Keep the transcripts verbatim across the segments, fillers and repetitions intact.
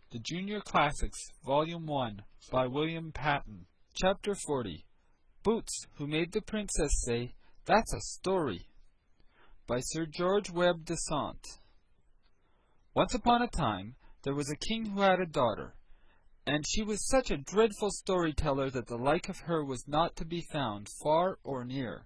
The Junior Classics, Volume one, by William Patten. Chapter forty. Boots, Who Made the Princess Say, "That's a Story," by Sir George Webb Dasent. Once upon a time there was a king who had a daughter, and she was such a dreadful storyteller that the like of her was not to be found far or near.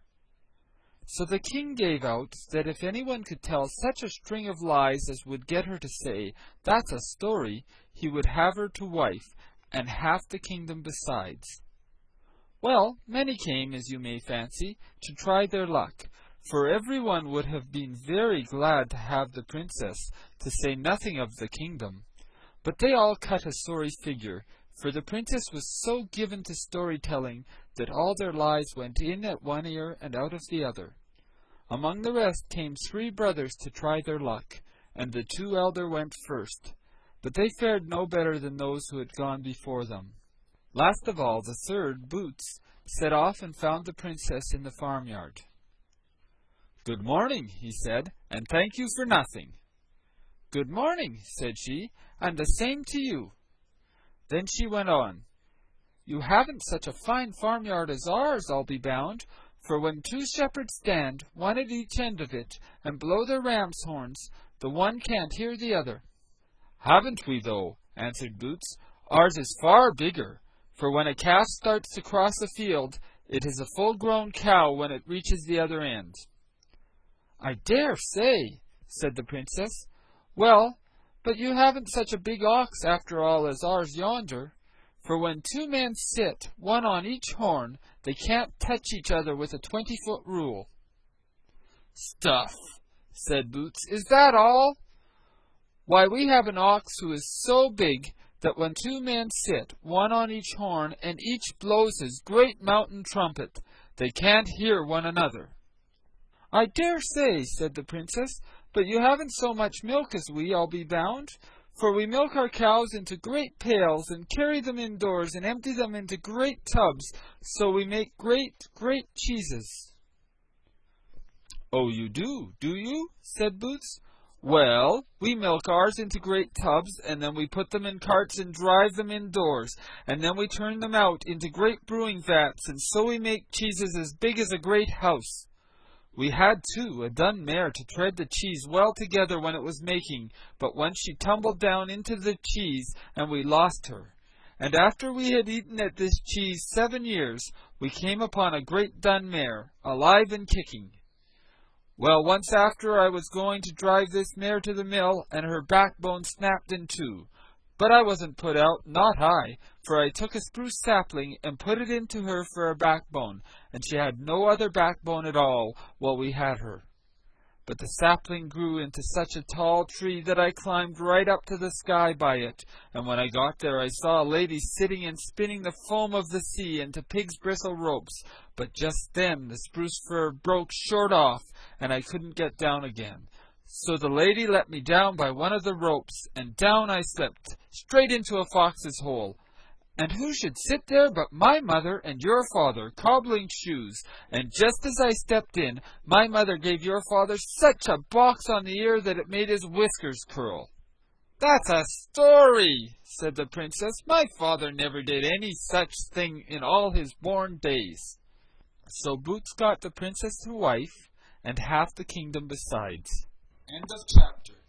So the king gave out that if anyone could tell such a string of lies as would get her to say, "That's a story," he would have her to wife, and half the kingdom besides. Well, many came, as you may fancy, to try their luck, for every one would have been very glad to have the princess, to say nothing of the kingdom. But they all cut a sorry figure, for the princess was so given to story-telling that all their lies went in at one ear and out of the other. Among the rest came three brothers to try their luck, and the two elder went first, but they fared no better than those who had gone before them. Last of all, the third, Boots, set off and found the princess in the farmyard. "Good morning," he said, "and thank you for nothing." "Good morning," said she, "and the same to you." Then she went on, "You haven't such a fine farmyard as ours, I'll be bound, for when two shepherds stand, one at each end of it, and blow their ram's horns, the one can't hear the other." "Haven't we, though?" answered Boots. "Ours is far bigger, for when a calf starts to cross a field, it is a full-grown cow when it reaches the other end." "I dare say," said the princess. "Well, but you haven't such a big ox after all as ours yonder, for when two men sit, one on each horn, they can't touch each other with a twenty-foot rule." "Stuff!" said Boots. "Is that all? Why, we have an ox who is so big that when two men sit, one on each horn, and each blows his great mountain trumpet, they can't hear one another." "I dare say," said the princess, "but you haven't so much milk as we, I'll be bound, for we milk our cows into great pails, and carry them indoors, and empty them into great tubs, so we make great, great cheeses." "Oh, you do, do you?" said Boots. "Well, we milk ours into great tubs, and then we put them in carts and drive them indoors, and then we turn them out into great brewing vats, and so we make cheeses as big as a great house. We had, too, a dun mare to tread the cheese well together when it was making, but once she tumbled down into the cheese, and we lost her. And after we had eaten at this cheese seven years, we came upon a great dun mare, alive and kicking. Well, once after I was going to drive this mare to the mill, and her backbone snapped in two. But I wasn't put out, not I, for I took a spruce sapling and put it into her for a backbone, and she had no other backbone at all while we had her. But the sapling grew into such a tall tree that I climbed right up to the sky by it, and when I got there I saw a lady sitting and spinning the foam of the sea into pig's bristle ropes, but just then the spruce fir broke short off, and I couldn't get down again. So the lady let me down by one of the ropes, and down I slipped, straight into a fox's hole. And who should sit there but my mother and your father, cobbling shoes, and just as I stepped in, my mother gave your father such a box on the ear that it made his whiskers curl." "That's a story," said the princess. "My father never did any such thing in all his born days." So Boots got the princess to wife, and half the kingdom besides. End of chapter.